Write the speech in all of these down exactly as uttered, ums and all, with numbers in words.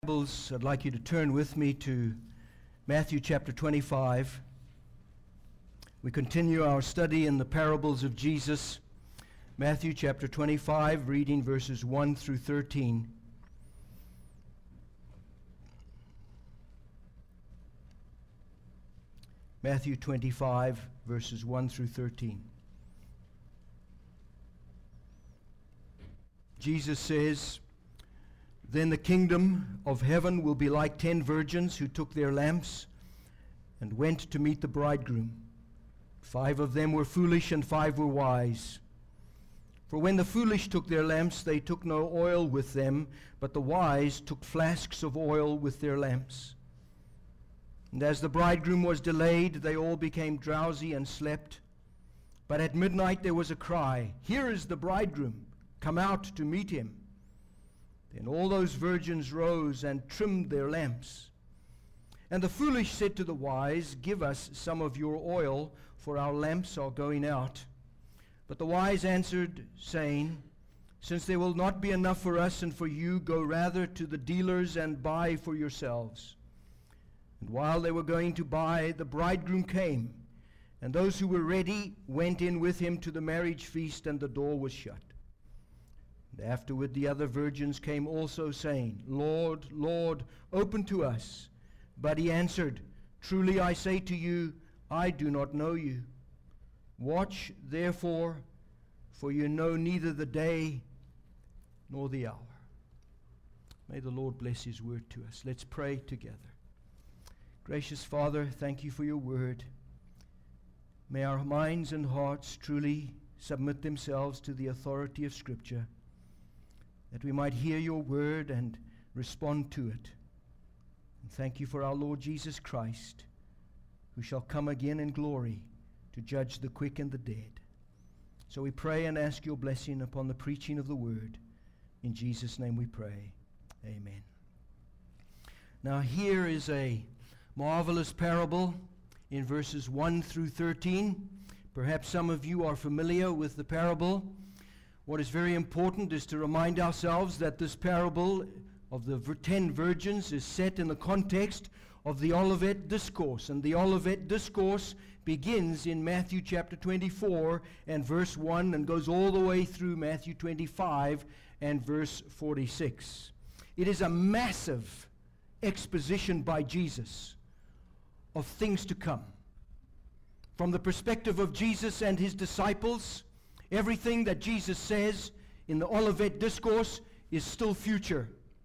Bibles, I'd like you to turn with me to Matthew chapter twenty-five. We continue our study in the parables of Jesus. Matthew chapter twenty-five, reading verses one through thirteen. Matthew twenty-five, verses one through thirteen. Jesus says, "Then the kingdom of heaven will be like ten virgins who took their lamps and went to meet the bridegroom. Five of them were foolish and five were wise. For when the foolish took their lamps, they took no oil with them, but the wise took flasks of oil with their lamps. And as the bridegroom was delayed, they all became drowsy and slept. But at midnight there was a cry, 'Here is the bridegroom, come out to meet him.' Then all those virgins rose and trimmed their lamps. And the foolish said to the wise, 'Give us some of your oil, for our lamps are going out.' But the wise answered, saying, 'Since there will not be enough for us and for you, go rather to the dealers and buy for yourselves.' And while they were going to buy, the bridegroom came, and those who were ready went in with him to the marriage feast, and the door was shut. And afterward the other virgins came also, saying, 'Lord, Lord, open to us.' But he answered, 'Truly I say to you, I do not know you. Watch therefore, for you know neither the day nor the hour.'" May the Lord bless his word to us. Let's pray together. Gracious Father, thank you for your word. May our minds and hearts truly submit themselves to the authority of Scripture, that we might hear your word and respond to it. And thank you for our Lord Jesus Christ, who shall come again in glory to judge the quick and the dead. So we pray and ask your blessing upon the preaching of the word. In Jesus' name we pray. Amen. Now here is a marvelous parable in verses one through thirteen. Perhaps some of you are familiar with the parable. What is very important is to remind ourselves that this parable of the ten virgins is set in the context of the Olivet Discourse. And the Olivet Discourse begins in Matthew chapter twenty-four and verse one and goes all the way through Matthew twenty-five and verse forty-six. It is a massive exposition by Jesus of things to come. From the perspective of Jesus and his disciples, everything that Jesus says in the Olivet Discourse is still future.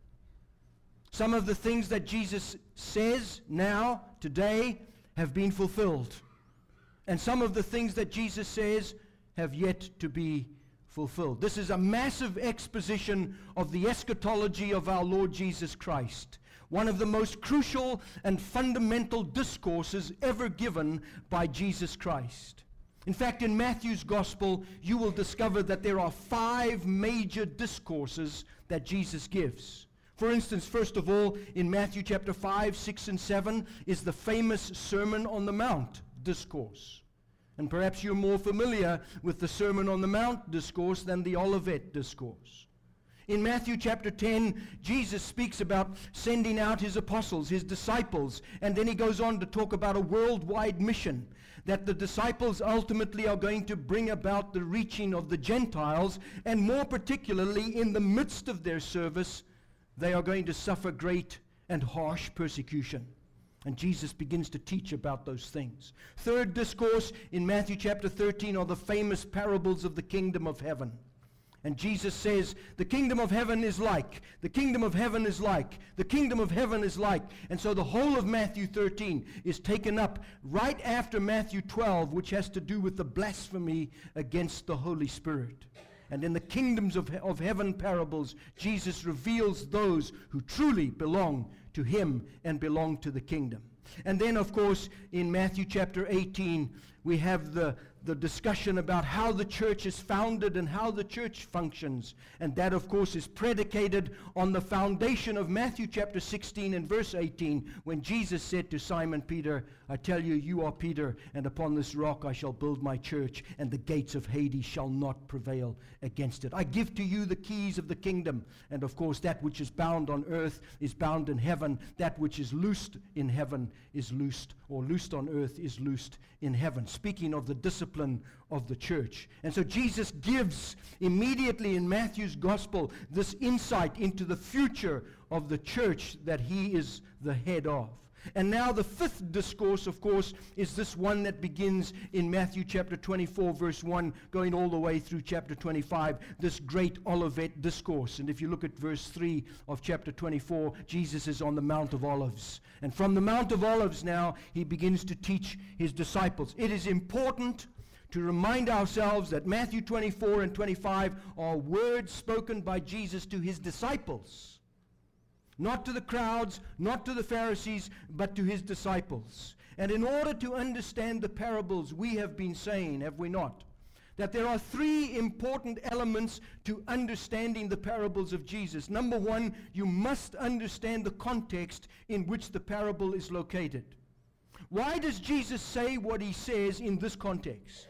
Some of the things that Jesus says now, today, have been fulfilled. And some of the things that Jesus says have yet to be fulfilled. This is a massive exposition of the eschatology of our Lord Jesus Christ. One of the most crucial and fundamental discourses ever given by Jesus Christ. In fact, in Matthew's Gospel, you will discover that there are five major discourses that Jesus gives. For instance, first of all, in Matthew chapter five, six, and seven is the famous Sermon on the Mount discourse. And perhaps you're more familiar with the Sermon on the Mount discourse than the Olivet discourse. In Matthew chapter ten, Jesus speaks about sending out his apostles, his disciples, and then he goes on to talk about a worldwide mission, that the disciples ultimately are going to bring about the reaching of the Gentiles, and more particularly in the midst of their service, they are going to suffer great and harsh persecution. And Jesus begins to teach about those things. Third discourse in Matthew chapter thirteen are the famous parables of the kingdom of heaven. And Jesus says, the kingdom of heaven is like, the kingdom of heaven is like, the kingdom of heaven is like. And so the whole of Matthew thirteen is taken up right after Matthew twelve, which has to do with the blasphemy against the Holy Spirit. And in the kingdoms of, he- of heaven parables, Jesus reveals those who truly belong to him and belong to the kingdom. And then, of course, in Matthew chapter eighteen, we have the the discussion about how the church is founded and how the church functions. And that, of course, is predicated on the foundation of Matthew chapter sixteen and verse eighteen, when Jesus said to Simon Peter, I tell you, you are Peter, and upon this rock I shall build my church, and the gates of Hades shall not prevail against it. I give to you the keys of the kingdom. And of course, that which is bound on earth is bound in heaven. That which is loosed in heaven is loosed, or loosed on earth is loosed in heaven. Speaking of the discipline of the church. And so Jesus gives immediately in Matthew's gospel this insight into the future of the church that he is the head of. And now the fifth discourse, of course, is this one that begins in Matthew chapter twenty-four, verse one, going all the way through chapter twenty-five, this great Olivet discourse. And if you look at verse three of chapter twenty-four, Jesus is on the Mount of Olives. And from the Mount of Olives now, he begins to teach his disciples. It is important to remind ourselves that Matthew twenty-four and twenty-five are words spoken by Jesus to his disciples. Not to the crowds, not to the Pharisees, but to his disciples. And in order to understand the parables, we have been saying, have we not, that there are three important elements to understanding the parables of Jesus. Number one, you must understand the context in which the parable is located. Why does Jesus say what he says in this context?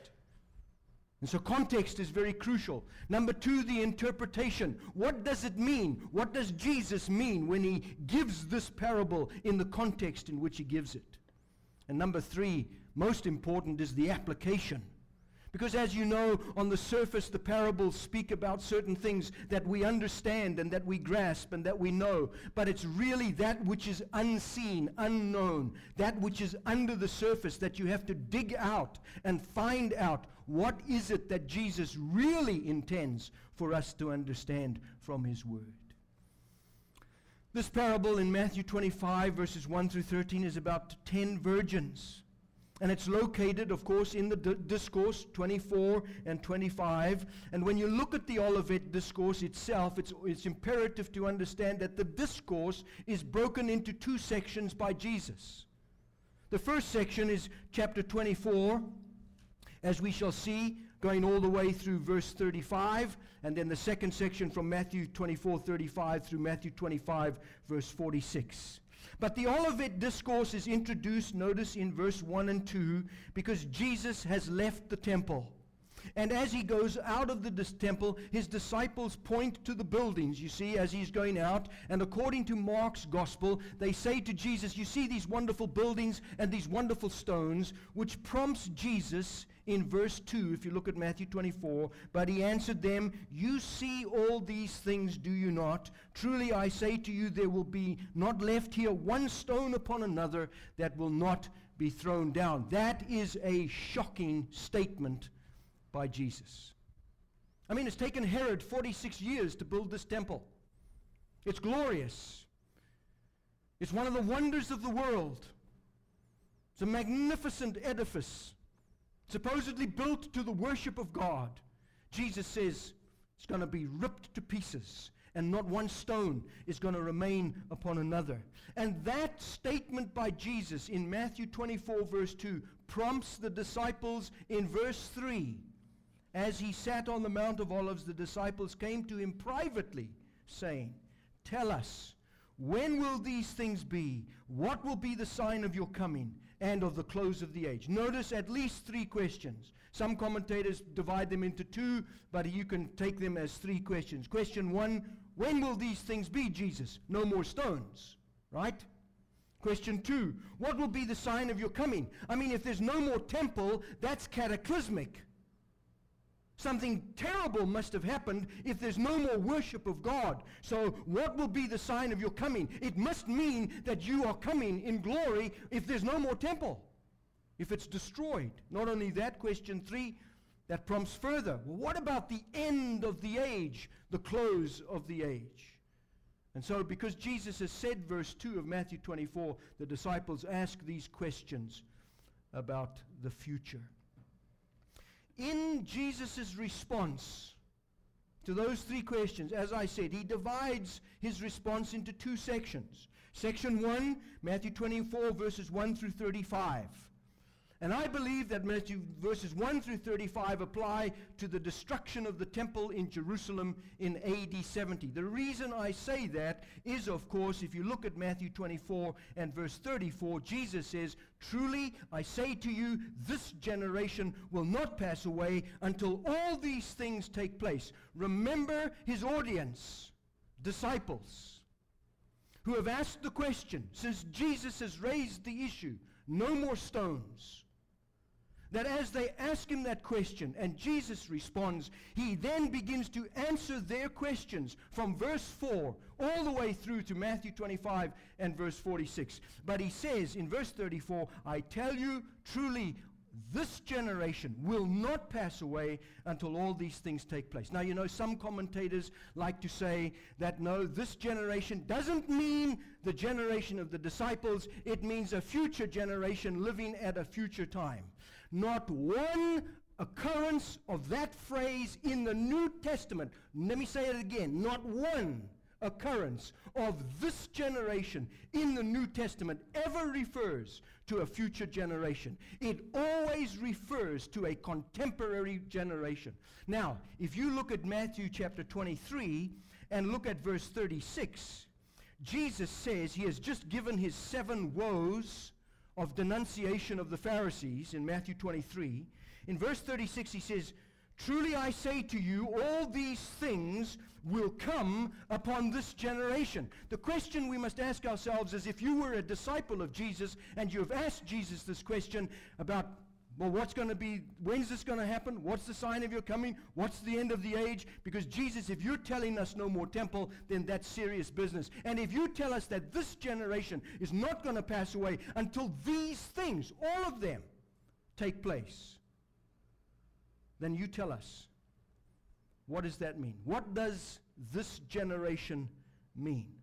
And so context is very crucial. Number two, the interpretation. What does it mean? What does Jesus mean when he gives this parable in the context in which he gives it? And number three, most important, is the application. Because as you know, on the surface, the parables speak about certain things that we understand and that we grasp and that we know. But it's really that which is unseen, unknown, that which is under the surface that you have to dig out and find out what is it that Jesus really intends for us to understand from his word. This parable in Matthew twenty-five, verses one through thirteen, is about ten virgins. And it's located, of course, in the d- discourse twenty-four and twenty-five. And when you look at the Olivet discourse itself, it's, it's imperative to understand that the discourse is broken into two sections by Jesus. The first section is chapter twenty-four, as we shall see, going all the way through verse thirty-five. And then the second section from Matthew twenty-four, thirty-five through Matthew twenty-five, verse forty-six. But the Olivet discourse is introduced, notice, in verse one and two, because Jesus has left the temple. And as he goes out of the dis- temple, his disciples point to the buildings, you see, as he's going out. And according to Mark's gospel, they say to Jesus, you see these wonderful buildings and these wonderful stones, which prompts Jesus in verse two, if you look at Matthew twenty-four, but he answered them, you see all these things, do you not? Truly I say to you, there will be not left here one stone upon another that will not be thrown down. That is a shocking statement by Jesus. I mean, it's taken Herod forty-six years to build this temple. It's glorious. It's one of the wonders of the world. It's a magnificent edifice, supposedly built to the worship of God. Jesus says it's going to be ripped to pieces, and not one stone is going to remain upon another. And that statement by Jesus in Matthew twenty-four, verse two, prompts the disciples in verse three. As he sat on the Mount of Olives, the disciples came to him privately, saying, tell us, when will these things be? What will be the sign of your coming and of the close of the age? Notice at least three questions. Some commentators divide them into two, but you can take them as three questions. Question one, when will these things be, Jesus? No more stones, right? Question two, what will be the sign of your coming? I mean, if there's no more temple, that's cataclysmic. Something terrible must have happened if there's no more worship of God. So what will be the sign of your coming? It must mean that you are coming in glory if there's no more temple, if it's destroyed. Not only that, question three, that prompts further. Well, what about the end of the age, the close of the age? And so because Jesus has said, verse two of Matthew twenty-four, the disciples ask these questions about the future. In Jesus' response to those three questions, as I said, he divides his response into two sections. Section one, Matthew twenty-four, verses one through thirty-five. And I believe that Matthew verses one through thirty-five apply to the destruction of the temple in Jerusalem in A D seventy. The reason I say that is, of course, if you look at Matthew twenty-four and verse thirty-four, Jesus says, "Truly I say to you, this generation will not pass away until all these things take place." Remember his audience, disciples, who have asked the question, since Jesus has raised the issue, no more stones. That as they ask him that question and Jesus responds, he then begins to answer their questions from verse four all the way through to Matthew twenty-five and verse forty-six. But he says in verse thirty-four, "I tell you truly, this generation will not pass away until all these things take place." Now, you know, some commentators like to say that no, this generation doesn't mean the generation of the disciples. It means a future generation living at a future time. Not one occurrence of that phrase in the New Testament, let me say it again, not one occurrence of this generation in the New Testament ever refers to a future generation. It always refers to a contemporary generation. Now, if you look at Matthew chapter twenty-three and look at verse thirty-six, Jesus says he has just given his seven woes of denunciation of the Pharisees in Matthew twenty-three. In verse thirty-six he says, "Truly I say to you, all these things will come upon this generation." The question we must ask ourselves is, if you were a disciple of Jesus and you have asked Jesus this question about, well, what's going to be, when's this going to happen? What's the sign of your coming? What's the end of the age? Because Jesus, if you're telling us no more temple, then that's serious business. And if you tell us that this generation is not going to pass away until these things, all of them, take place, then you tell us, what does that mean? What does this generation mean?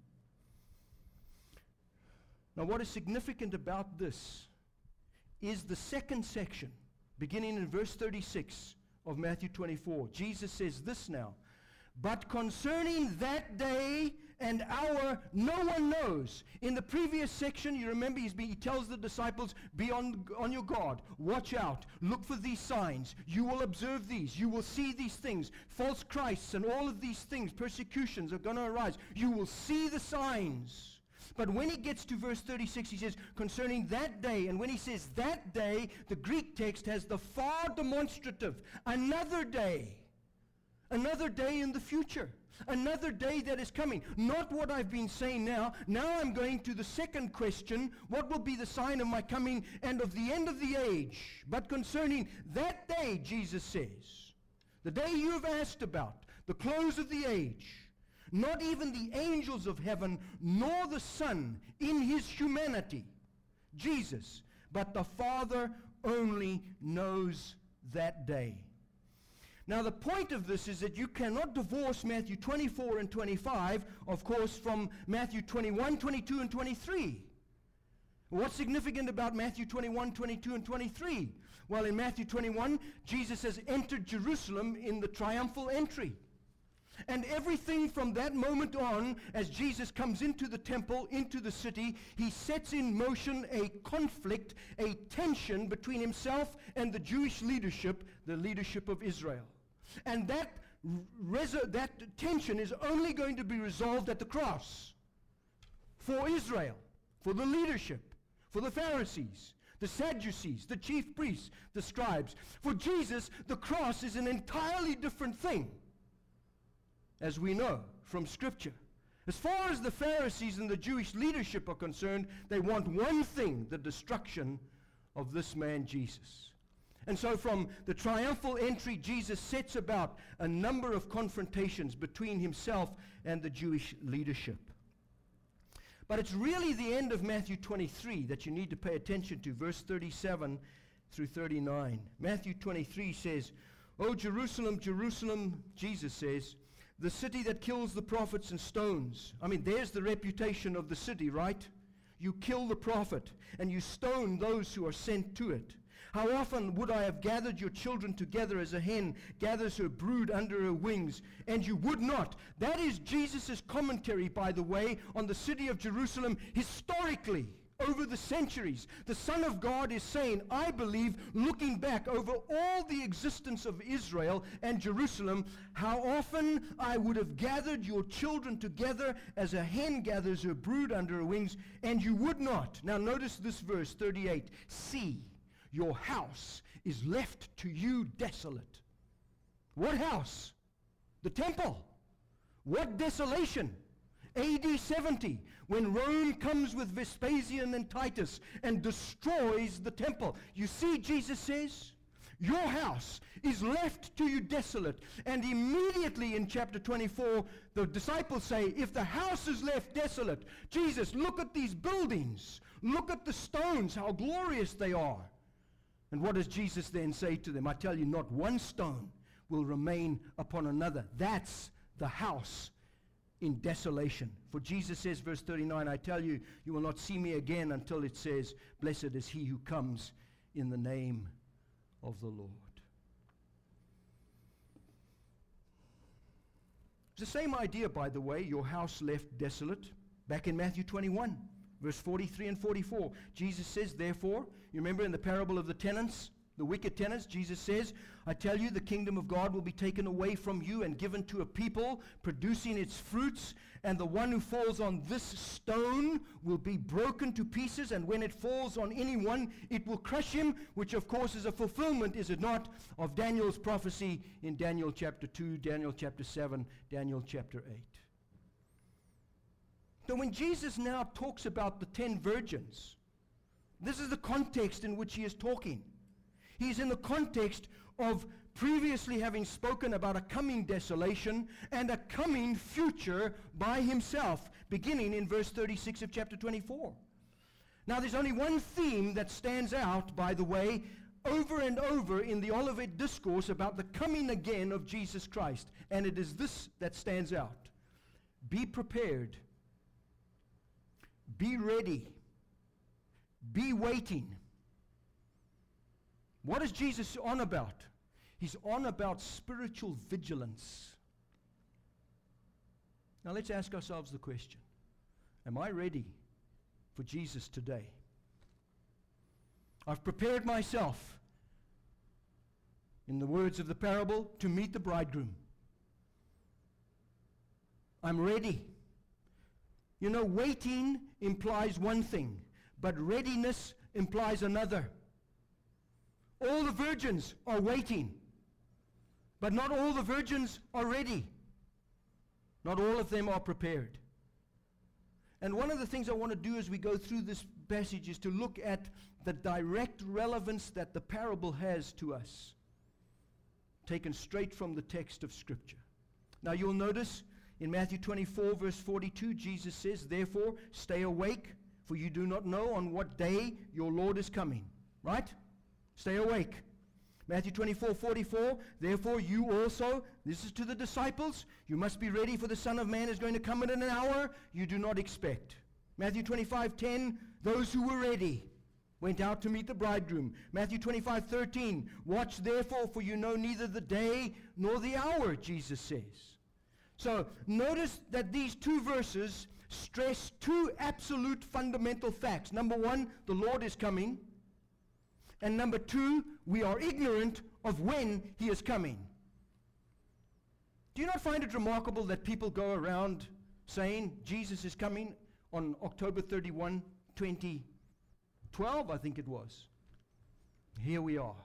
Now, what is significant about this is the second section, beginning in verse thirty-six of Matthew twenty-four. Jesus says this now, "But concerning that day and hour, no one knows." In the previous section, you remember he's be, he tells the disciples, be on, on your guard, watch out, look for these signs, you will observe these, you will see these things, false Christs and all of these things, persecutions are going to arise. You will see the signs. But when he gets to verse thirty-six, he says, concerning that day, and when he says that day, the Greek text has the far demonstrative, another day. Another day in the future. Another day that is coming. Not what I've been saying now. Now I'm going to the second question. What will be the sign of my coming and of the end of the age? But concerning that day, Jesus says, the day you have asked about, the close of the age, not even the angels of heaven, nor the Son in his humanity, Jesus, but the Father only knows that day. Now, the point of this is that you cannot divorce Matthew twenty-four and twenty-five, of course, from Matthew twenty-one, twenty-two, and twenty-three. What's significant about Matthew twenty-one, twenty-two, and twenty-three? Well, in Matthew twenty-one, Jesus has entered Jerusalem in the triumphal entry. And everything from that moment on, as Jesus comes into the temple, into the city, he sets in motion a conflict, a tension between himself and the Jewish leadership, the leadership of Israel. And that, reso- that tension is only going to be resolved at the cross for Israel, for the leadership, for the Pharisees, the Sadducees, the chief priests, the scribes. For Jesus, the cross is an entirely different thing, as we know from Scripture. As far as the Pharisees and the Jewish leadership are concerned, they want one thing, the destruction of this man Jesus. And so from the triumphal entry, Jesus sets about a number of confrontations between himself and the Jewish leadership. But it's really the end of Matthew twenty-three that you need to pay attention to, verse thirty-seven through thirty-nine. Matthew twenty-three says, "O Jerusalem, Jerusalem," Jesus says, "the city that kills the prophets and stones." I mean, there's the reputation of the city, right? You kill the prophet, and you stone those who are sent to it. How often would I have gathered your children together as a hen gathers her brood under her wings, and you would not. That is Jesus' commentary, by the way, on the city of Jerusalem historically. over the centuries, the Son of God is saying, I believe, looking back over all the existence of Israel and Jerusalem, how often I would have gathered your children together as a hen gathers her brood under her wings, and you would not. Now notice this verse, thirty-eight. See, your house is left to you desolate. What house? The temple. What desolation? A D seventy, when Rome comes with Vespasian and Titus and destroys the temple. You see, Jesus says, your house is left to you desolate. And immediately in chapter twenty-four, the disciples say, if the house is left desolate, Jesus, look at these buildings. Look at the stones, how glorious they are. And what does Jesus then say to them? I tell you, not one stone will remain upon another. That's the house in desolation. For Jesus says, verse thirty-nine, I tell you, you will not see me again until it says, blessed is he who comes in the name of the Lord. It's the same idea, by the way, your house left desolate. Back in Matthew twenty-one, verse forty-three and forty-four, Jesus says, therefore, you remember in the parable of the tenants, the wicked tenants, Jesus says, I tell you, the kingdom of God will be taken away from you and given to a people producing its fruits, and the one who falls on this stone will be broken to pieces, and when it falls on anyone, it will crush him, which of course is a fulfillment, is it not, of Daniel's prophecy in Daniel chapter two, Daniel chapter seven, Daniel chapter eight. So when Jesus now talks about the ten virgins, this is the context in which he is talking. He's in the context of previously having spoken about a coming desolation and a coming future by himself, beginning in verse thirty-six of chapter twenty-four. Now there's only one theme that stands out, by the way, over and over in the Olivet Discourse about the coming again of Jesus Christ, and it is this that stands out. Be prepared. Be ready. Be waiting. What is Jesus on about? He's on about spiritual vigilance. Now let's ask ourselves the question, am I ready for Jesus today? I've prepared myself, in the words of the parable, to meet the bridegroom. I'm ready. You know, waiting implies one thing, but readiness implies another. All the virgins are waiting, but not all the virgins are ready. Not all of them are prepared. And one of the things I want to do as we go through this passage is to look at the direct relevance that the parable has to us, taken straight from the text of Scripture. Now you'll notice in Matthew twenty-four, verse forty-two, Jesus says, therefore, stay awake, for you do not know on what day your Lord is coming. Right? Stay awake. Matthew twenty-four, forty-four, therefore you also, this is to the disciples, you must be ready, for the Son of Man is going to come in an hour you do not expect. Matthew twenty-five, ten, those who were ready went out to meet the bridegroom. Matthew twenty-five, thirteen, watch therefore, for you know neither the day nor the hour, Jesus says. So notice that these two verses stress two absolute fundamental facts. Number one, the Lord is coming. And number two, we are ignorant of when he is coming. Do you not find it remarkable that people go around saying Jesus is coming on October thirty-first, twenty twelve, I think it was? Here we are.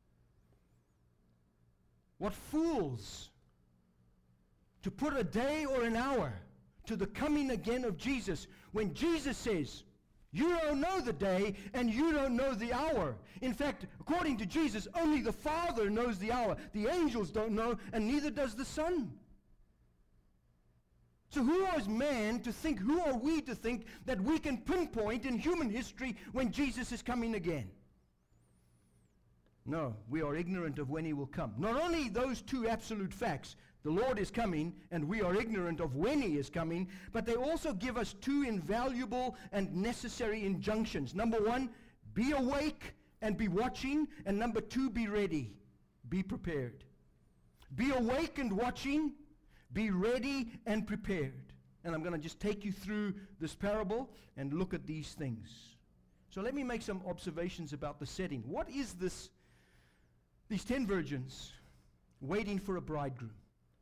What fools to put a day or an hour to the coming again of Jesus, when Jesus says, you don't know the day and you don't know the hour. In fact, according to Jesus, only the Father knows the hour. The angels don't know, and neither does the Son. So who is man to think, who are we to think that we can pinpoint in human history when Jesus is coming again? No, we are ignorant of when he will come. Not only those two absolute facts, the Lord is coming and we are ignorant of when he is coming, but they also give us two invaluable and necessary injunctions. Number one, be awake and be watching, and number two, be ready, be prepared. Be awake and watching, be ready and prepared. And I'm going to just take you through this parable and look at these things. So let me make some observations about the setting. What is this, these ten virgins waiting for a bridegroom?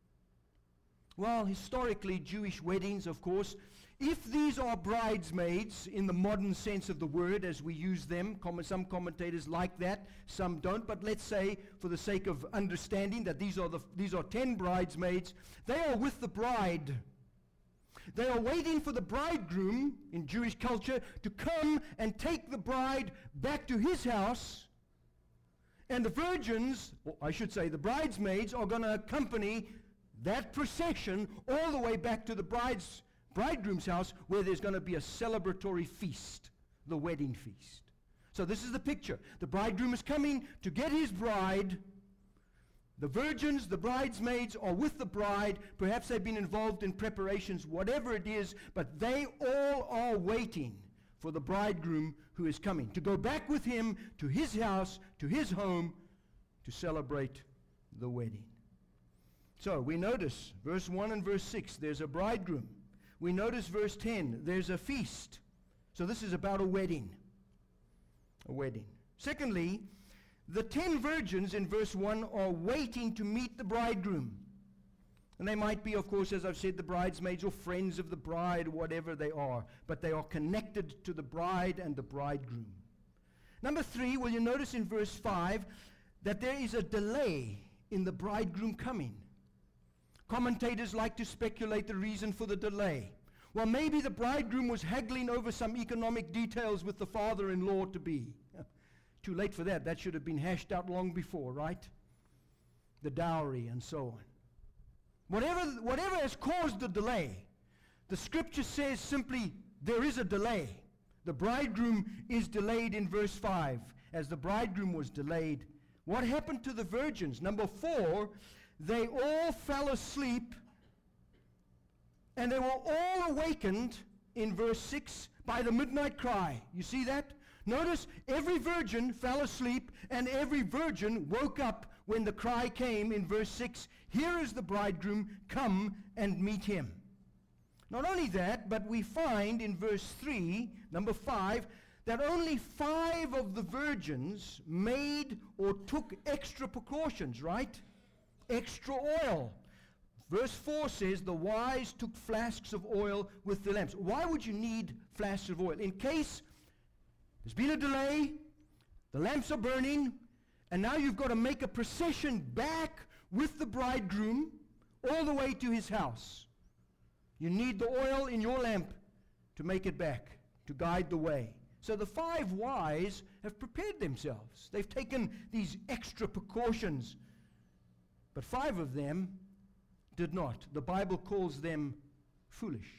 Well, historically, Jewish weddings, of course, if these are bridesmaids in the modern sense of the word as we use them, com- some commentators like that, some don't, but let's say, for the sake of understanding, that these are, the, these are ten bridesmaids. They are with the bride. They are waiting for the bridegroom, in Jewish culture, to come and take the bride back to his house. And the virgins, or I should say the bridesmaids, are going to accompany that procession all the way back to the bride's bridegroom's house, where there's going to be a celebratory feast, the wedding feast. So this is the picture. The bridegroom is coming to get his bride. The virgins, the bridesmaids, are with the bride. Perhaps they've been involved in preparations, whatever it is, but they all are waiting for the bridegroom who is coming, to go back with him to his house, to his home, to celebrate the wedding. So we notice verse one and verse six, there's a bridegroom. We notice verse ten, there's a feast. So this is about a wedding. A wedding. Secondly, the ten virgins in verse one are waiting to meet the bridegroom. And they might be, of course, as I've said, the bridesmaids or friends of the bride, whatever they are. But they are connected to the bride and the bridegroom. Number three, will you notice in verse five that there is a delay in the bridegroom coming. Commentators like to speculate the reason for the delay. Well, maybe the bridegroom was haggling over some economic details with the father-in-law to be. Too late for that. That should have been hashed out long before, right? The dowry and so on. Whatever, whatever has caused the delay, the scripture says simply, there is a delay. The bridegroom is delayed in verse five, as the bridegroom was delayed. What happened to the virgins? Number four, they all fell asleep, and they were all awakened in verse six by the midnight cry. You see that? Notice every virgin fell asleep, and every virgin woke up when the cry came in verse six. Here is the bridegroom, come and meet him. Not only that, but we find in verse three, number five, that only five of the virgins made or took extra precautions, right? Extra oil. Verse four says, the wise took flasks of oil with the lamps. Why would you need flasks of oil? In case there's been a delay, the lamps are burning, and now you've got to make a procession back with the bridegroom all the way to his house. You need the oil in your lamp to make it back, to guide the way. So the five wise have prepared themselves. They've taken these extra precautions. But five of them did not. The Bible calls them foolish.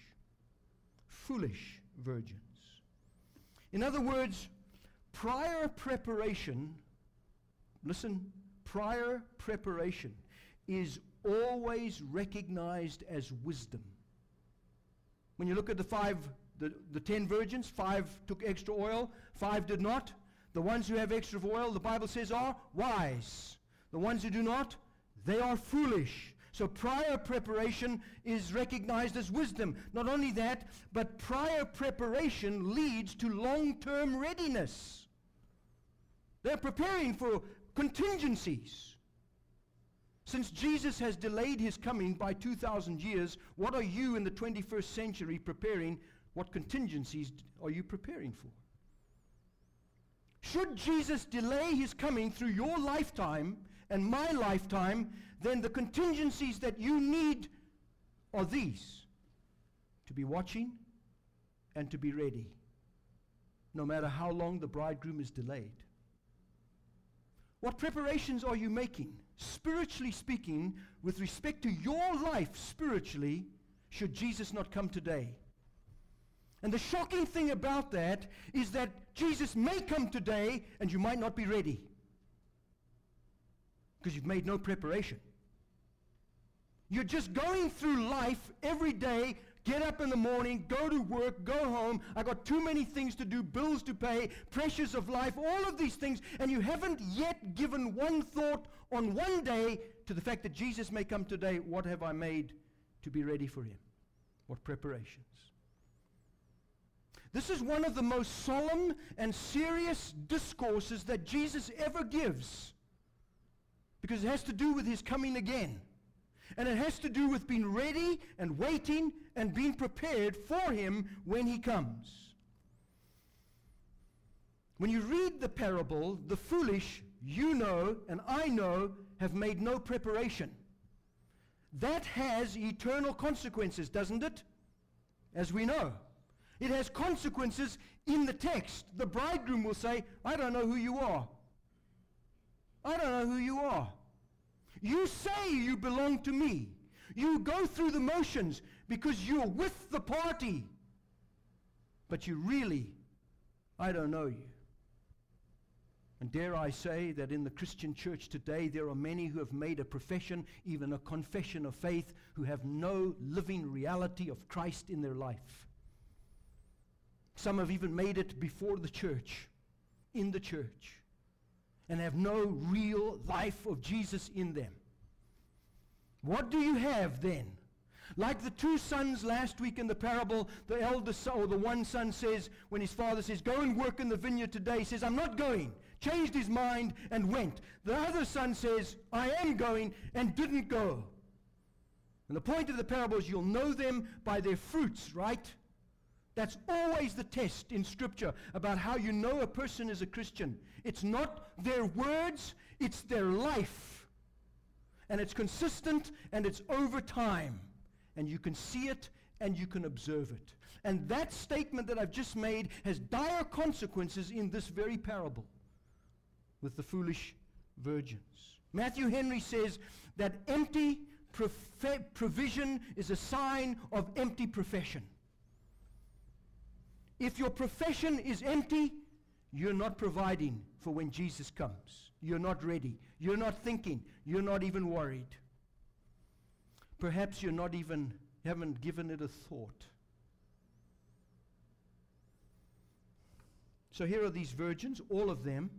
Foolish virgins. In other words, prior preparation, listen, prior preparation is always recognized as wisdom. When you look at the five, the, the ten virgins, five took extra oil, five did not. The ones who have extra oil, the Bible says, are wise. The ones who do not, they are foolish. So prior preparation is recognized as wisdom. Not only that, but prior preparation leads to long-term readiness. They're preparing for contingencies. Since Jesus has delayed his coming by two thousand years, what are you in the twenty-first century preparing? What contingencies are you preparing for? Should Jesus delay his coming through your lifetime and my lifetime, then the contingencies that you need are these: to be watching and to be ready, no matter how long the bridegroom is delayed. What preparations are you making, spiritually speaking, with respect to your life spiritually, should Jesus not come today? And the shocking thing about that is that Jesus may come today and you might not be ready because you've made no preparation. You're just going through life every day, get up in the morning, go to work, go home. I got too many things to do, bills to pay, pressures of life, all of these things, and you haven't yet given one thought on one day to the fact that Jesus may come today. What have I made to be ready for him? What preparations? This is one of the most solemn and serious discourses that Jesus ever gives, because it has to do with his coming again. And it has to do with being ready and waiting and being prepared for him when he comes. When you read the parable, the foolish, you know, and I know, have made no preparation. That has eternal consequences, doesn't it? As we know. It has consequences in the text. The bridegroom will say, I don't know who you are. I don't know who you are. You say you belong to me. You go through the motions because you're with the party. But you really, I don't know you. And dare I say that in the Christian church today, there are many who have made a profession, even a confession of faith, who have no living reality of Christ in their life. Some have even made it before the church, in the church, and have no real life of Jesus in them. What do you have then? Like the two sons last week in the parable, the eldest son, or the one son says, when his father says, go and work in the vineyard today, he says, I'm not going. Changed his mind and went. The other son says, I am going, and didn't go. And the point of the parable is you'll know them by their fruits, right? That's always the test in Scripture about how you know a person is a Christian. It's not their words, it's their life. And it's consistent and it's over time. And you can see it and you can observe it. And that statement that I've just made has dire consequences in this very parable with the foolish virgins. Matthew Henry says that empty prof- provision is a sign of empty profession. If your profession is empty, you're not providing for when Jesus comes. You're not ready. You're not thinking. You're not even worried. Perhaps you're not even, haven't given it a thought. So here are these virgins, all of them.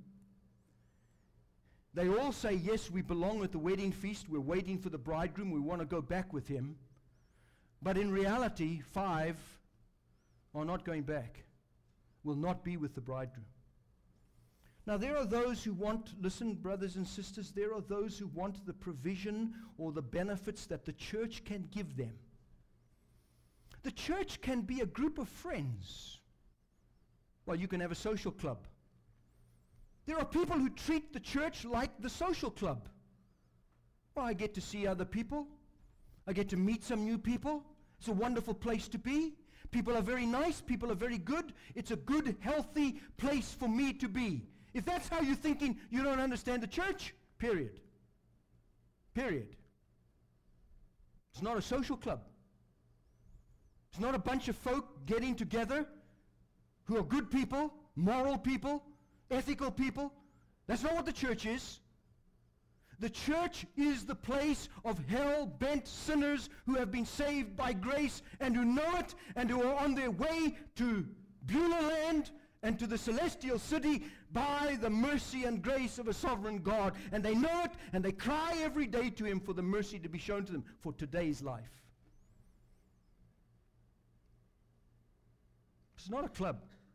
They all say, yes, we belong at the wedding feast. We're waiting for the bridegroom. We want to go back with him. But in reality, five are not going back, will not be with the bridegroom. Now there are those who want, listen brothers and sisters, there are those who want the provision or the benefits that the church can give them. The church can be a group of friends. Well, you can have a social club. There are people who treat the church like the social club. Well, I get to see other people. I get to meet some new people. It's a wonderful place to be. People are very nice. People are very good. It's a good, healthy place for me to be. If that's how you're thinking, you don't understand the church, period. Period. It's not a social club. It's not a bunch of folk getting together who are good people, moral people, ethical people. That's not what the church is. The church is the place of hell-bent sinners who have been saved by grace and who know it and who are on their way to Beulah land and to the celestial city by the mercy and grace of a sovereign God. And they know it and they cry every day to him for the mercy to be shown to them for today's life. It's not a club.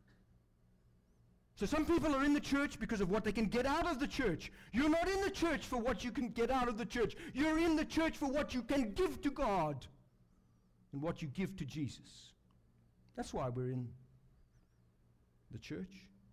So some people are in the church because of what they can get out of the church. You're not in the church for what you can get out of the church. You're in the church for what you can give to God and what you give to Jesus. That's why we're in the church.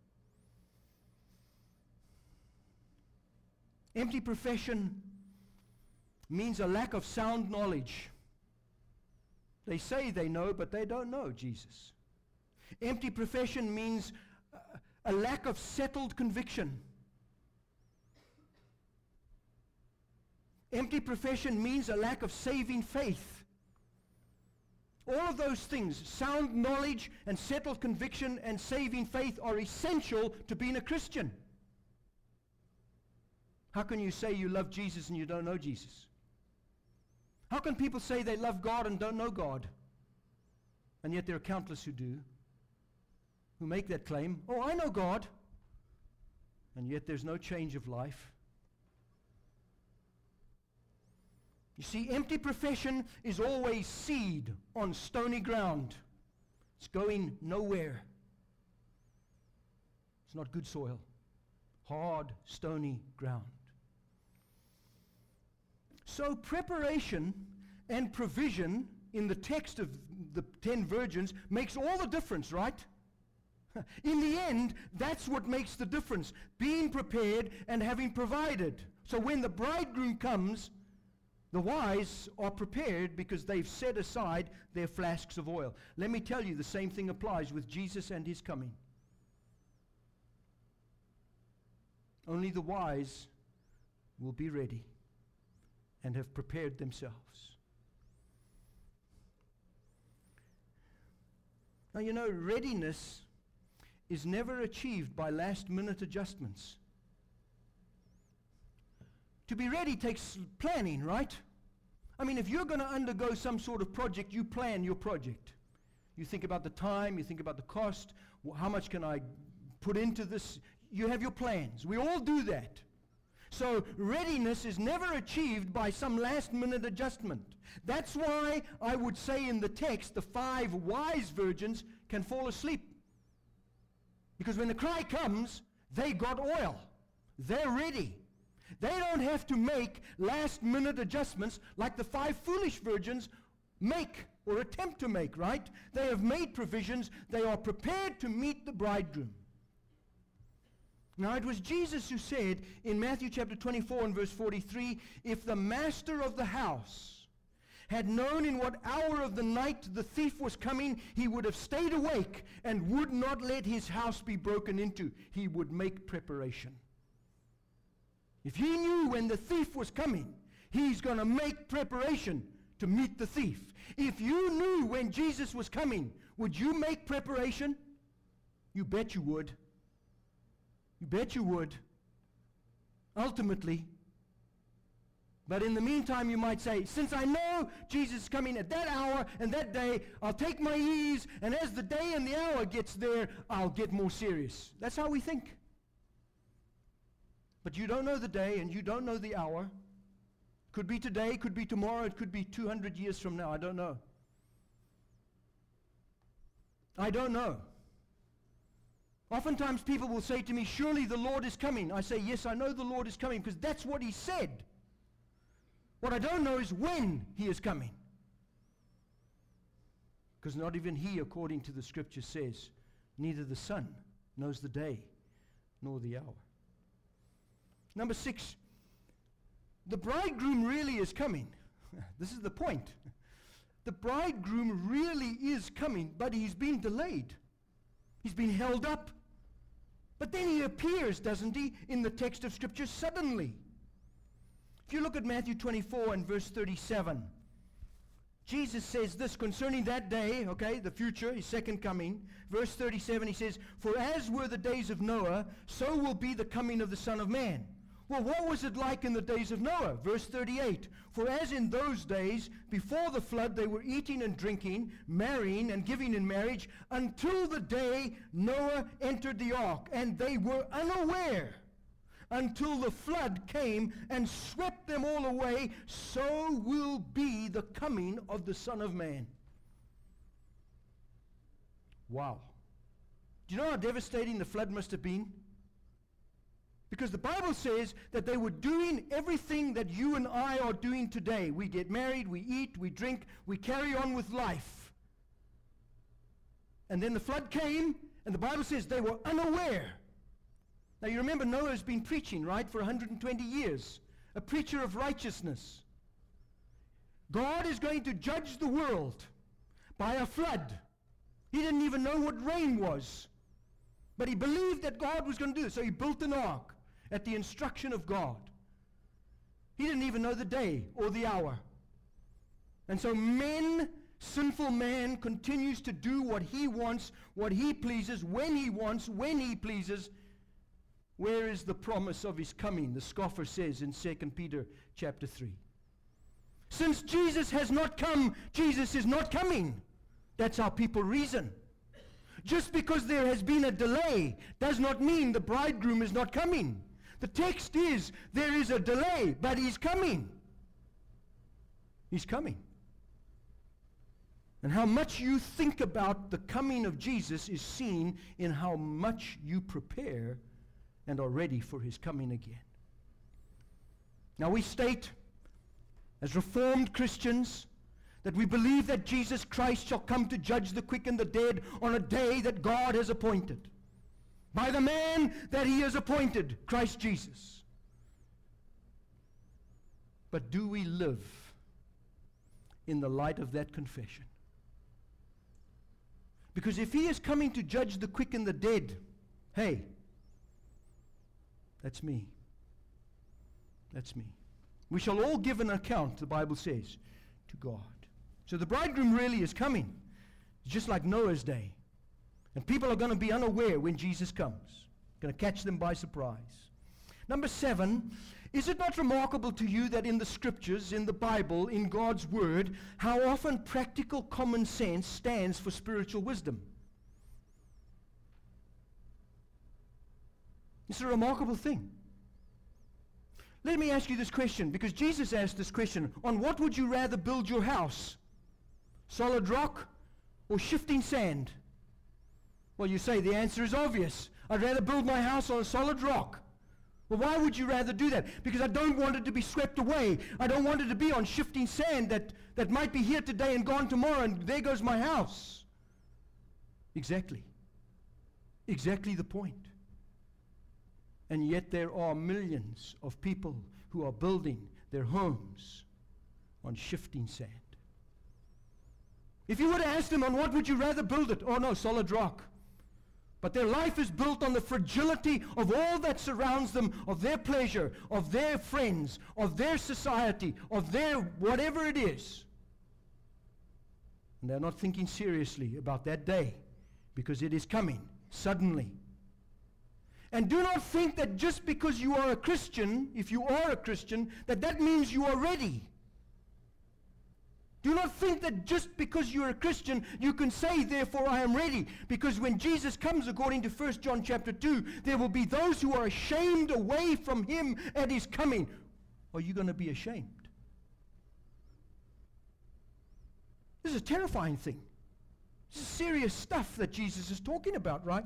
Empty profession means a lack of sound knowledge. They say they know, but they don't know Jesus. Empty profession means uh, a lack of settled conviction. Empty profession means a lack of saving faith. All of those things, sound knowledge and settled conviction and saving faith, are essential to being a Christian. How can you say you love Jesus and you don't know Jesus? How can people say they love God and don't know God? And yet there are countless who do, who make that claim. Oh, I know God. And yet there's no change of life. You see, empty profession is always seed on stony ground. It's going nowhere. It's not good soil. Hard, stony ground. So preparation and provision in the text of the ten virgins makes all the difference, right? In the end, that's what makes the difference. Being prepared and having provided. So when the bridegroom comes, the wise are prepared because they've set aside their flasks of oil. Let me tell you, the same thing applies with Jesus and his coming. Only the wise will be ready and have prepared themselves. Now, you know, readiness is never achieved by last-minute adjustments. To be ready takes planning, right? I mean, if you're going to undergo some sort of project, you plan your project. You think about the time, you think about the cost, wh- how much can I put into this? You have your plans. We all do that. So readiness is never achieved by some last-minute adjustment. That's why I would say in the text, the five wise virgins can fall asleep. Because when the cry comes, they got oil. They're ready. They don't have to make last-minute adjustments like the five foolish virgins make or attempt to make, right? They have made provisions. They are prepared to meet the bridegroom. Now, it was Jesus who said in Matthew chapter twenty-four and verse forty-three, if the master of the house had known in what hour of the night the thief was coming, he would have stayed awake and would not let his house be broken into. He would make preparation. If he knew when the thief was coming, he's going to make preparation to meet the thief. If you knew when Jesus was coming, would you make preparation? You bet you would. You bet you would. Ultimately. But in the meantime, you might say, since I know Jesus is coming at that hour and that day, I'll take my ease, and as the day and the hour gets there, I'll get more serious. That's how we think. But you don't know the day and you don't know the hour. Could be today, could be tomorrow, it could be two hundred years from now. I don't know. I don't know. Oftentimes people will say to me, surely the Lord is coming. I say, yes, I know the Lord is coming because that's what he said. What I don't know is when he is coming. Because not even he, according to the scripture, says, neither the Son knows the day nor the hour. Number six, the bridegroom really is coming. This is the point. The bridegroom really is coming, but he's been delayed. He's been held up. But then he appears, doesn't he, in the text of Scripture suddenly. If you look at Matthew twenty-four and verse thirty-seven, Jesus says this concerning that day, okay, the future, his second coming. Verse thirty-seven, he says, for as were the days of Noah, so will be the coming of the Son of Man. Well, what was it like in the days of Noah? Verse thirty-eight, for as in those days, before the flood, they were eating and drinking, marrying and giving in marriage, until the day Noah entered the ark, and they were unaware until the flood came and swept them all away, so will be the coming of the Son of Man. Wow. Do you know how devastating the flood must have been? Because the Bible says that they were doing everything that you and I are doing today. We get married, we eat, we drink, we carry on with life. And then the flood came, and the Bible says they were unaware. Now you remember Noah's been preaching, right, for one hundred twenty years. A preacher of righteousness. God is going to judge the world by a flood. He didn't even know what rain was. But he believed that God was going to do it, so he built an ark at the instruction of God. He didn't even know the day or the hour. And so men, sinful man, continues to do what he wants, what he pleases, when he wants, when he pleases. Where is the promise of his coming? The scoffer says in Second Peter chapter three. Since Jesus has not come, Jesus is not coming. That's how people reason. Just because there has been a delay does not mean the bridegroom is not coming. The text is, there is a delay, but he's coming. He's coming. And how much you think about the coming of Jesus is seen in how much you prepare and are ready for his coming again. Now we state, as Reformed Christians, that we believe that Jesus Christ shall come to judge the quick and the dead on a day that God has appointed, by the man that he has appointed, Christ Jesus. But do we live in the light of that confession? Because if he is coming to judge the quick and the dead, hey, that's me. That's me. We shall all give an account, the Bible says, to God. So the bridegroom really is coming. It's just like Noah's day. And people are going to be unaware when Jesus comes. Going to catch them by surprise. Number seven, is it not remarkable to you that in the scriptures, in the Bible, in God's word, how often practical common sense stands for spiritual wisdom? It's a remarkable thing. Let me ask you this question, because Jesus asked this question: on what would you rather build your house? Solid rock or shifting sand? Well, you say the answer is obvious. I'd rather build my house on a solid rock. Well, why would you rather do that? Because I don't want it to be swept away. I don't want it to be on shifting sand that, that might be here today and gone tomorrow, and there goes my house. Exactly. Exactly the point. And yet there are millions of people who are building their homes on shifting sand. If you were to ask them, on what would you rather build it? Oh no, solid rock. But their life is built on the fragility of all that surrounds them, of their pleasure, of their friends, of their society, of their whatever it is. And they're not thinking seriously about that day, because it is coming suddenly. And do not think that just because you are a Christian, if you are a Christian, that that means you are ready. Do not think that just because you're a Christian, you can say, therefore I am ready. Because when Jesus comes, according to First John chapter two, there will be those who are ashamed away from him at his coming. Are you going to be ashamed? This is a terrifying thing. This is serious stuff that Jesus is talking about, right?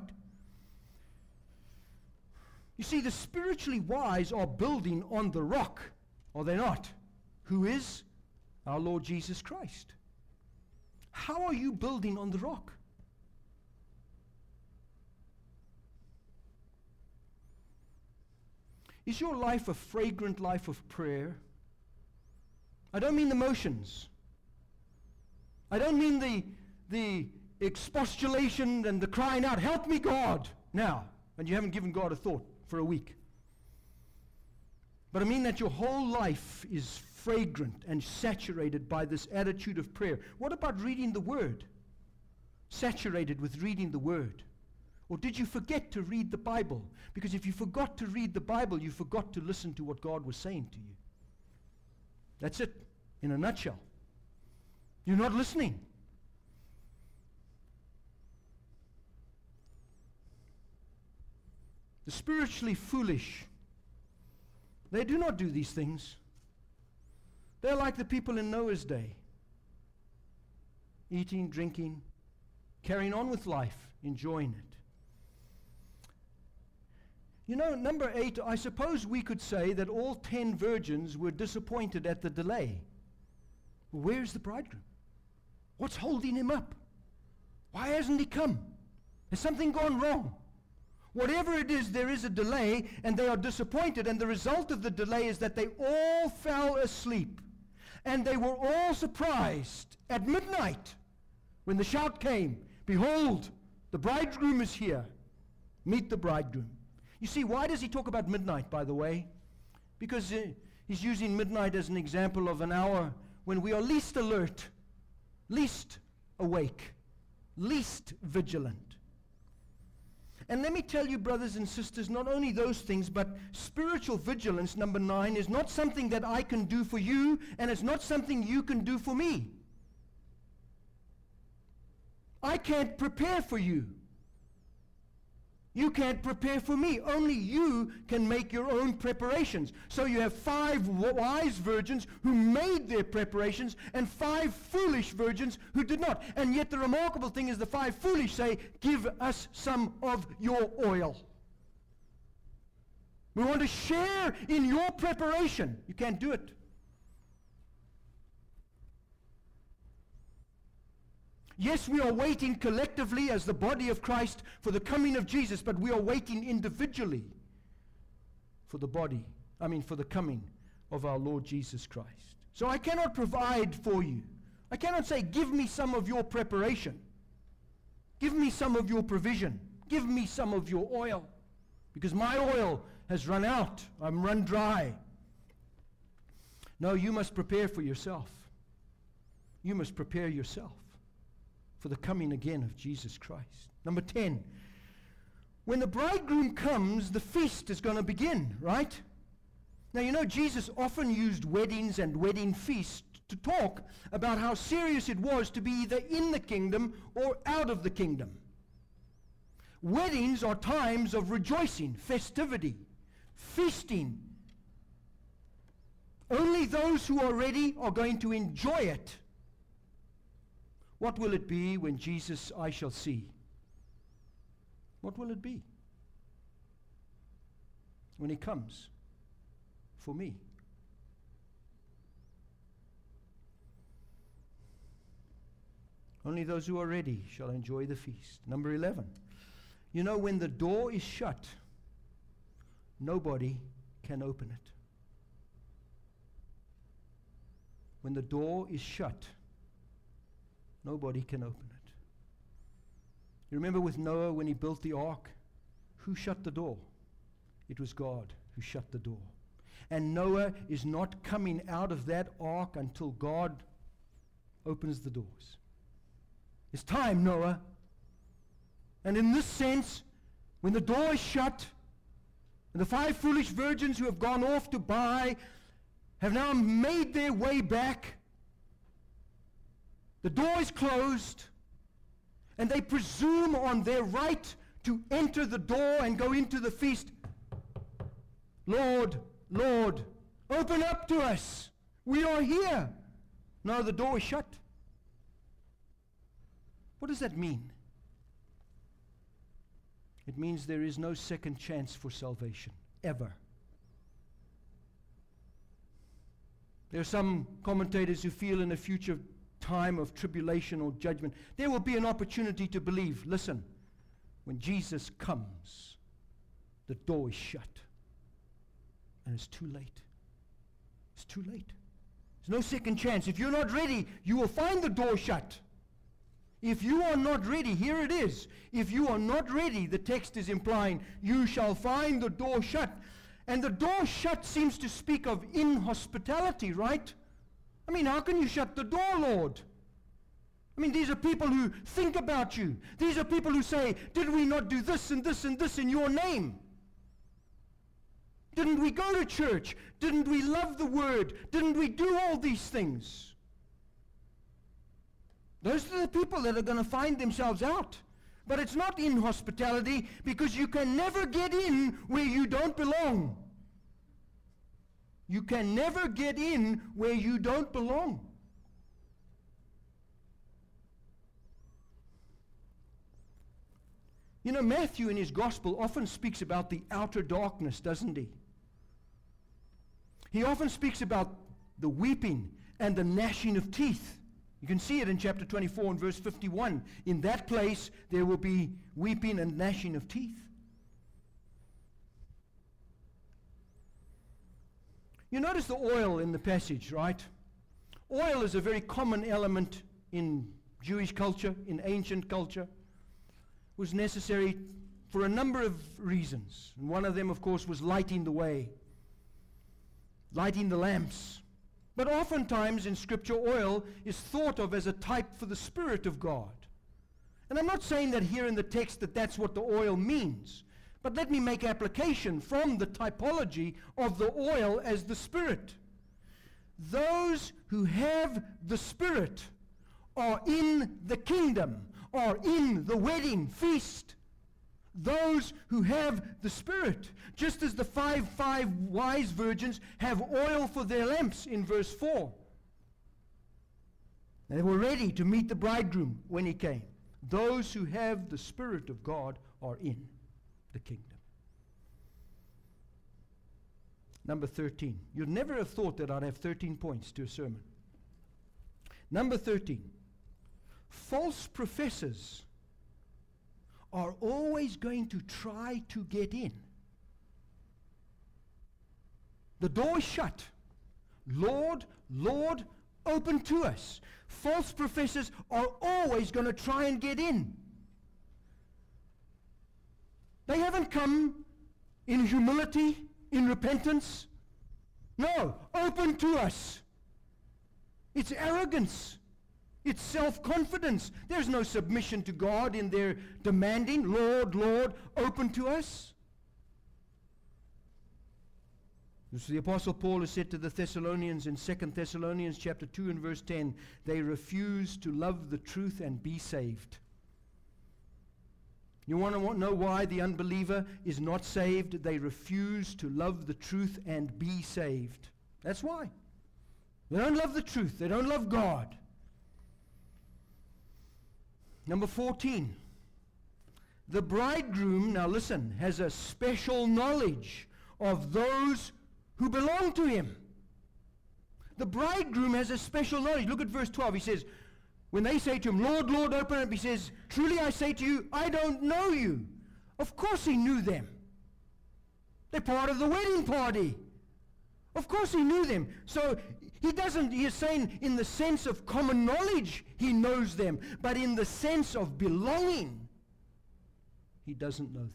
You see, the spiritually wise are building on the rock, are they not? Who is our Lord Jesus Christ. How are you building on the rock? Is your life a fragrant life of prayer? I don't mean the motions. I don't mean the, the expostulation and the crying out, help me God, now, and you haven't given God a thought for a week. But I mean that your whole life is fragrant and saturated by this attitude of prayer. What about reading the Word? Saturated with reading the Word. Or did you forget to read the Bible? Because if you forgot to read the Bible, you forgot to listen to what God was saying to you. That's it, in a nutshell. You're not listening. The spiritually foolish, they do not do these things. They're like the people in Noah's day. Eating, drinking, carrying on with life, enjoying it. You know, number eight, I suppose we could say that all ten virgins were disappointed at the delay. Where's the bridegroom? What's holding him up? Why hasn't he come? Has something gone wrong? Whatever it is, there is a delay, and they are disappointed, and the result of the delay is that they all fell asleep. And they were all surprised at midnight when the shout came, behold, the bridegroom is here. Meet the bridegroom. You see, why does he talk about midnight, by the way? Because uh, he's using midnight as an example of an hour when we are least alert, least awake, least vigilant. And let me tell you, brothers and sisters, not only those things, but spiritual vigilance, number nine, is not something that I can do for you, and it's not something you can do for me. I can't prepare for you. You can't prepare for me. Only you can make your own preparations. So you have five wise virgins who made their preparations and five foolish virgins who did not. And yet the remarkable thing is the five foolish say, give us some of your oil. We want to share in your preparation. You can't do it. Yes, we are waiting collectively as the body of Christ for the coming of Jesus, but we are waiting individually for the body, I mean for the coming of our Lord Jesus Christ. So I cannot provide for you. I cannot say, give me some of your preparation. Give me some of your provision. Give me some of your oil. Because my oil has run out. I'm run dry. No, you must prepare for yourself. You must prepare yourself for the coming again of Jesus Christ. Number ten, when the bridegroom comes, the feast is going to begin, right? Now, you know, Jesus often used weddings and wedding feasts to talk about how serious it was to be either in the kingdom or out of the kingdom. Weddings are times of rejoicing, festivity, feasting. Only those who are ready are going to enjoy it. What will it be when Jesus I shall see? What will it be when he comes for me? Only those who are ready shall enjoy the feast. Number eleven. You know, when the door is shut, nobody can open it. When the door is shut, nobody can open it. You remember with Noah when he built the ark? Who shut the door? It was God who shut the door. And Noah is not coming out of that ark until God opens the doors. It's time, Noah. And in this sense, when the door is shut, and the five foolish virgins who have gone off to buy have now made their way back, the door is closed, and they presume on their right to enter the door and go into the feast. Lord, Lord, open up to us. We are here. No, the door is shut. What does that mean? It means there is no second chance for salvation, ever. There are some commentators who feel in a future time of tribulation or judgment, there will be an opportunity to believe. Listen, when Jesus comes, the door is shut. And it's too late. It's too late. There's no second chance. If you're not ready, you will find the door shut. If you are not ready, here it is. If you are not ready, the text is implying, you shall find the door shut. And the door shut seems to speak of inhospitality, right? I mean, how can you shut the door, Lord? I mean, these are people who think about you. These are people who say, did we not do this and this and this in your name? Didn't we go to church? Didn't we love the word? Didn't we do all these things? Those are the people that are going to find themselves out. But it's not inhospitality, because you can never get in where you don't belong. You can never get in where you don't belong. You know, Matthew in his gospel often speaks about the outer darkness, doesn't he? He often speaks about the weeping and the gnashing of teeth. You can see it in chapter twenty-four and verse fifty-one. In that place there will be weeping and gnashing of teeth. You notice the oil in the passage, right? Oil is a very common element in Jewish culture, in ancient culture. It was necessary for a number of reasons. And one of them, of course, was lighting the way, lighting the lamps. But oftentimes in Scripture, oil is thought of as a type for the Spirit of God. And I'm not saying that here in the text that that's what the oil means. But let me make application from the typology of the oil as the Spirit. Those who have the Spirit are in the kingdom, are in the wedding feast. those who have the Spirit. Just as the five, five wise virgins have oil for their lamps in verse four. They were ready to meet the bridegroom when he came. Those who have the Spirit of God are in the kingdom. Number thirteen. You'd never have thought that I'd have thirteen points to a sermon. Number thirteen. False professors are always going to try to get in. The door is shut. Lord, Lord, open to us. False professors are always going to try and get in. They haven't come in humility, in repentance. No, open to us. It's arrogance. It's self-confidence. There's no submission to God in their demanding, Lord, Lord, open to us. This is the Apostle Paul has said to the Thessalonians in Second Thessalonians chapter two and verse ten, they refuse to love the truth and be saved. You want to know why the unbeliever is not saved? They refuse to love the truth and be saved. That's why. They don't love the truth. They don't love God. Number fourteen. The bridegroom, now listen, has a special knowledge of those who belong to him. The bridegroom has a special knowledge. Look at verse twelve. He says, when they say to him, Lord, Lord, open up, he says, truly I say to you, I don't know you. Of course he knew them. They're part of the wedding party. Of course he knew them. So he doesn't, he is saying in the sense of common knowledge, he knows them. But in the sense of belonging, he doesn't know them.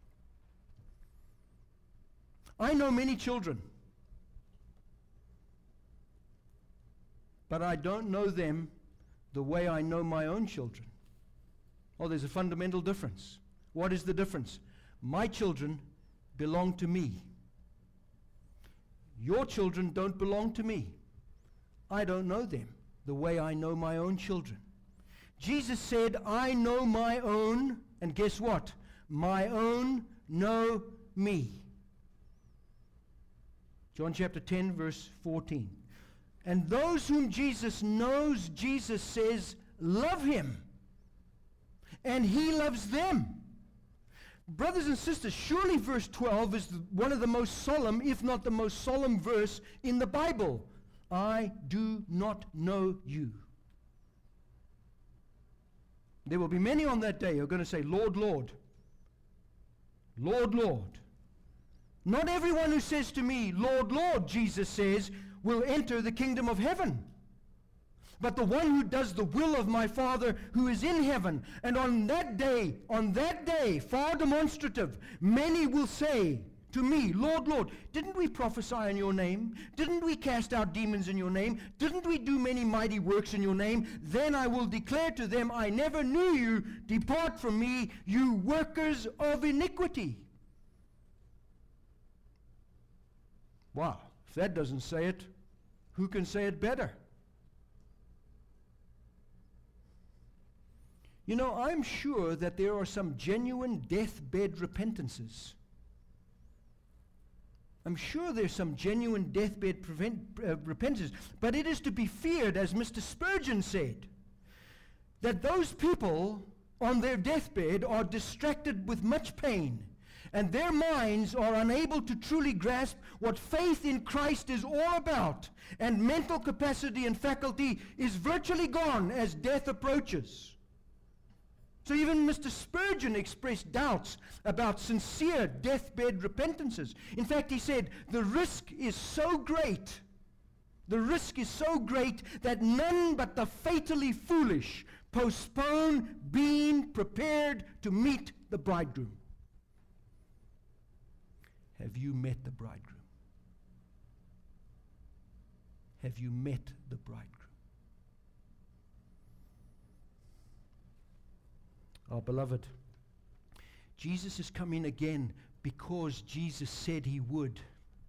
I know many children, but I don't know them the way I know my own children. Oh, there's a fundamental difference. What is the difference? My children belong to me. Your children don't belong to me. I don't know them the way I know my own children. Jesus said, I know my own, and guess what? My own know me. John chapter ten, verse fourteen. And those whom Jesus knows, Jesus says, love him. And he loves them. Brothers and sisters, surely verse twelve is the, one of the most solemn, if not the most solemn verse in the Bible. I do not know you. There will be many on that day who are going to say, Lord, Lord. Lord, Lord. Not everyone who says to me, Lord, Lord, Jesus says, will enter the kingdom of heaven. But the one who does the will of my Father who is in heaven. And on that day, on that day, far demonstrative, many will say to me, Lord, Lord, didn't we prophesy in your name? Didn't we cast out demons in your name? Didn't we do many mighty works in your name? Then I will declare to them, I never knew you. Depart from me, you workers of iniquity. Wow, if that doesn't say it, who can say it better? You know, I'm sure that there are some genuine deathbed repentances. I'm sure there's some genuine deathbed prevent, uh, repentances, but it is to be feared, as Mister Spurgeon said, that those people on their deathbed are distracted with much pain, and their minds are unable to truly grasp what faith in Christ is all about, and mental capacity and faculty is virtually gone as death approaches. So even Mister Spurgeon expressed doubts about sincere deathbed repentances. In fact, he said, the risk is so great, the risk is so great that none but the fatally foolish postpone being prepared to meet the bridegroom. Have you met the bridegroom? Have you met the bridegroom? Oh, beloved, Jesus is coming again because Jesus said he would.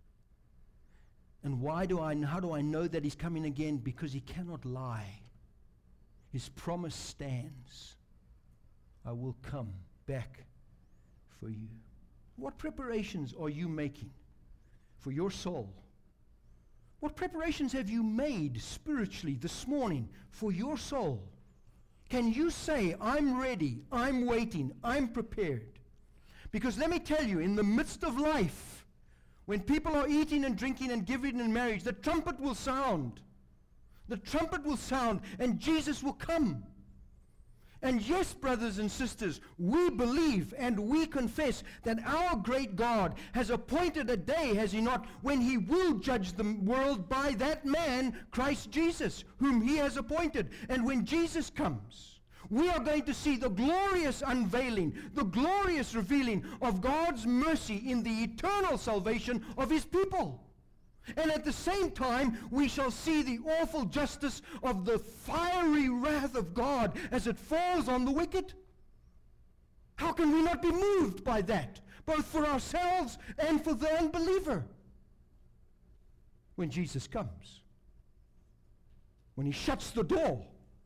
And why do I, how do I know that he's coming again? Because he cannot lie. His promise stands. I will come back for you. What preparations are you making for your soul? What preparations have you made spiritually this morning for your soul? Can you say, I'm ready, I'm waiting, I'm prepared? Because let me tell you, in the midst of life, when people are eating and drinking and giving in marriage, the trumpet will sound. The trumpet will sound and Jesus will come. And yes, brothers and sisters, we believe and we confess that our great God has appointed a day, has he not, when he will judge the world by that man, Christ Jesus, whom he has appointed. And when Jesus comes, we are going to see the glorious unveiling, the glorious revealing of God's mercy in the eternal salvation of his people. And at the same time, we shall see the awful justice of the fiery wrath of God as it falls on the wicked. How can we not be moved by that, both for ourselves and for the unbeliever? When Jesus comes, when he shuts the door,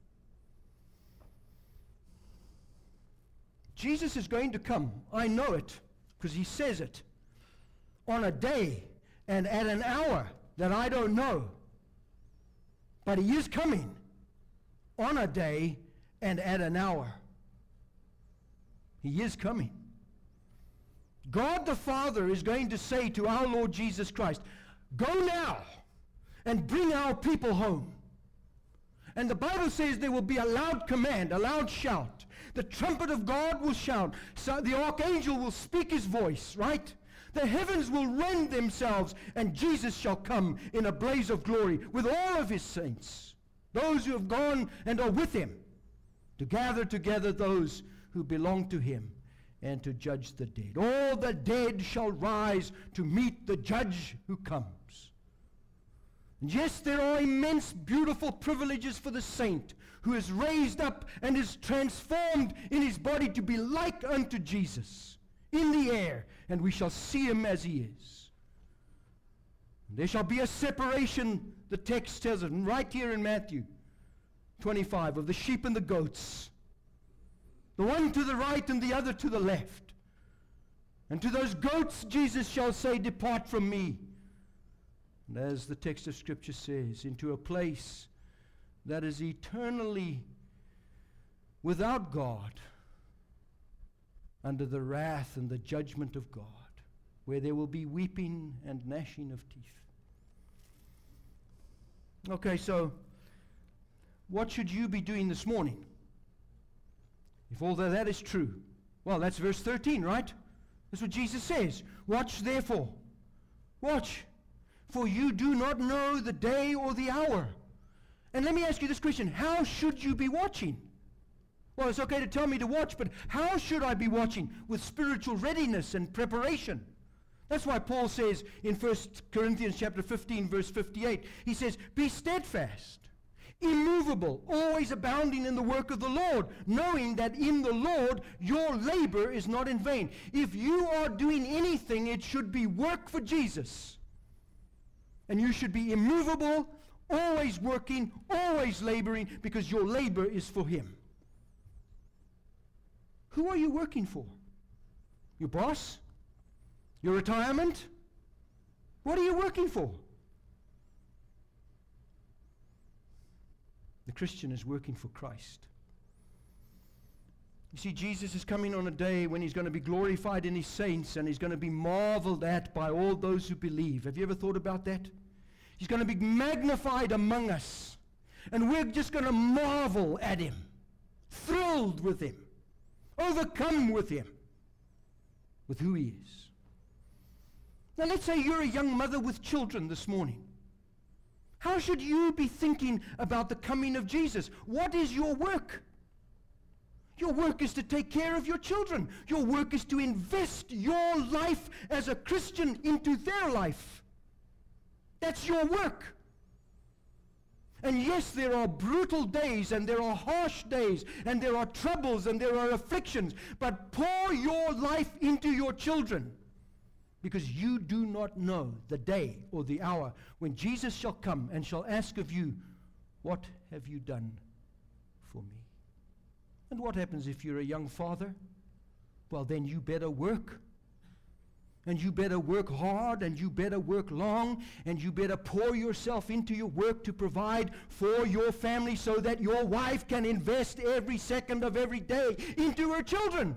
Jesus is going to come, I know it, because he says it, on a day and at an hour that I don't know. But he is coming on a day and at an hour. He is coming. God the Father is going to say to our Lord Jesus Christ, go now and bring our people home. And the Bible says there will be a loud command, a loud shout. The trumpet of God will shout. So the archangel will speak his voice, right? The heavens will rend themselves, and Jesus shall come in a blaze of glory with all of his saints, those who have gone and are with him, to gather together those who belong to him and to judge the dead. All the dead shall rise to meet the judge who comes. And yes, there are immense, beautiful privileges for the saint who is raised up and is transformed in his body to be like unto Jesus in the air, and we shall see him as he is. There shall be a separation, the text tells us, right here in Matthew twenty-five, of the sheep and the goats. The one to the right and the other to the left. And to those goats Jesus shall say, depart from me. And as the text of Scripture says, into a place that is eternally without God, under the wrath and the judgment of God, where there will be weeping and gnashing of teeth. Okay, so what should you be doing this morning? If all that is true, well, that's verse thirteen, right? That's what Jesus says. Watch therefore. Watch. For you do not know the day or the hour. And let me ask you this question. How should you be watching? Well, it's okay to tell me to watch, but how should I be watching? With spiritual readiness and preparation. That's why Paul says in First Corinthians chapter fifteen, verse fifty-eight, he says, be steadfast, immovable, always abounding in the work of the Lord, knowing that in the Lord your labor is not in vain. If you are doing anything, it should be work for Jesus. And you should be immovable, always working, always laboring, because your labor is for him. Who are you working for? Your boss? Your retirement? What are you working for? The Christian is working for Christ. You see, Jesus is coming on a day when he's going to be glorified in his saints, and he's going to be marveled at by all those who believe. Have you ever thought about that? He's going to be magnified among us, and we're just going to marvel at him, thrilled with him, overcome with him, with who he is. Now let's say you're a young mother with children this morning. How should you be thinking about the coming of Jesus? What is your work? Your work is to take care of your children. Your work is to invest your life as a Christian into their life. That's your work. And yes, there are brutal days, and there are harsh days, and there are troubles, and there are afflictions, but pour your life into your children, because you do not know the day or the hour when Jesus shall come and shall ask of you, what have you done for me? And what happens if you're a young father? well, then you better work. And you better work hard, and you better work long, and you better pour yourself into your work to provide for your family so that your wife can invest every second of every day into her children.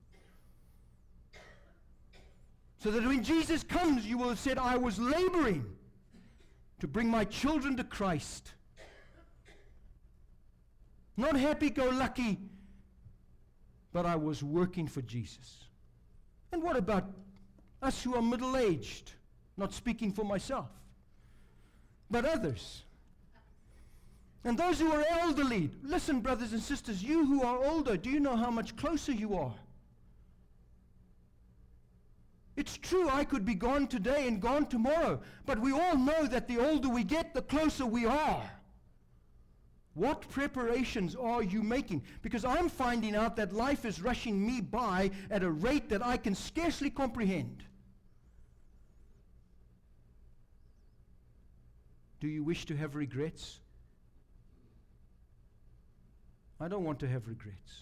So that when Jesus comes, you will have said, I was laboring to bring my children to Christ. Not happy-go-lucky, but I was working for Jesus. And what about us who are middle-aged? Not speaking for myself, but others. And those who are elderly. Listen, brothers and sisters, you who are older, do you know how much closer you are? It's true, I could be gone today and gone tomorrow, but we all know that the older we get, the closer we are. What preparations are you making? Because I'm finding out that life is rushing me by at a rate that I can scarcely comprehend. Do you wish to have regrets? I don't want to have regrets.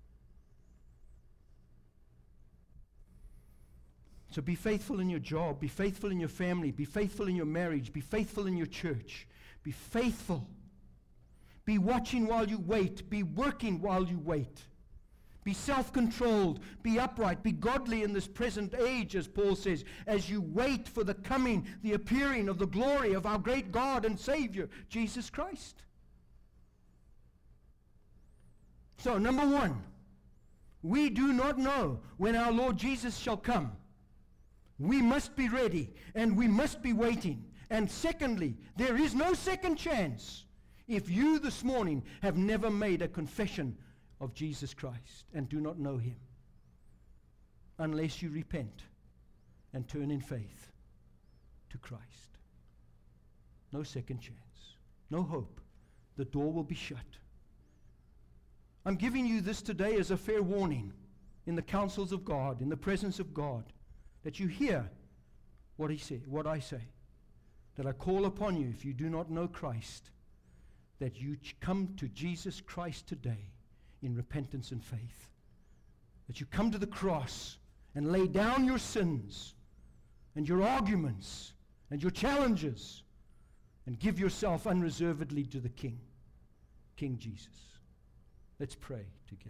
So be faithful in your job, be faithful in your family, be faithful in your marriage, be faithful in your church. Be faithful. Be watching while you wait. Be working while you wait. Be self-controlled. Be upright. Be godly in this present age, as Paul says, as you wait for the coming, the appearing of the glory of our great God and Savior, Jesus Christ. So, number one, we do not know when our Lord Jesus shall come. We must be ready, and we must be waiting. And secondly, there is no second chance if you this morning have never made a confession of Jesus Christ and do not know him, unless you repent and turn in faith to Christ. No second chance, no hope. The door will be shut. I'm giving you this today as a fair warning in the counsels of God, in the presence of God, that you hear what he say, what I say, that I call upon you, if you do not know Christ, that you ch- come to Jesus Christ today in repentance and faith. That you come to the cross and lay down your sins and your arguments and your challenges and give yourself unreservedly to the King, King Jesus. Let's pray together.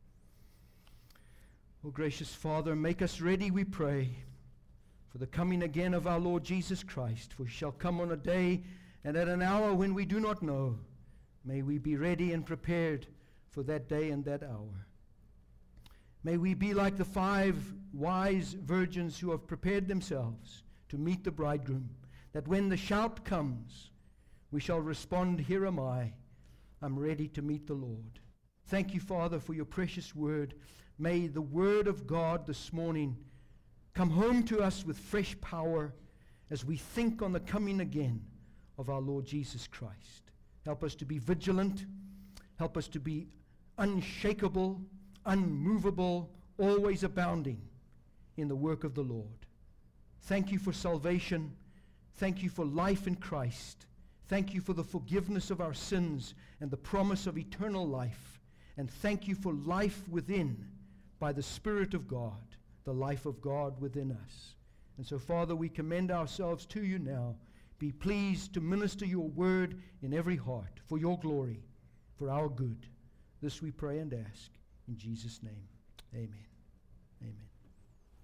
Oh, gracious Father, make us ready, we pray, for the coming again of our Lord Jesus Christ. For he shall come on a day and at an hour when we do not know. May we be ready and prepared for that day and that hour. May we be like the five wise virgins who have prepared themselves to meet the bridegroom, that when the shout comes, we shall respond, "Here am I, I'm ready to meet the Lord." Thank you, Father, for your precious word. May the word of God this morning come home to us with fresh power as we think on the coming again of our Lord Jesus Christ. Help us to be vigilant. Help us to be unshakable, unmovable, always abounding in the work of the Lord. Thank you for salvation. Thank you for life in Christ. Thank you for the forgiveness of our sins and the promise of eternal life. And thank you for life within by the Spirit of God, the life of God within us. And so, Father, we commend ourselves to you now. Be pleased to minister your word in every heart for your glory, for our good. This we pray and ask in Jesus' name. Amen. Amen.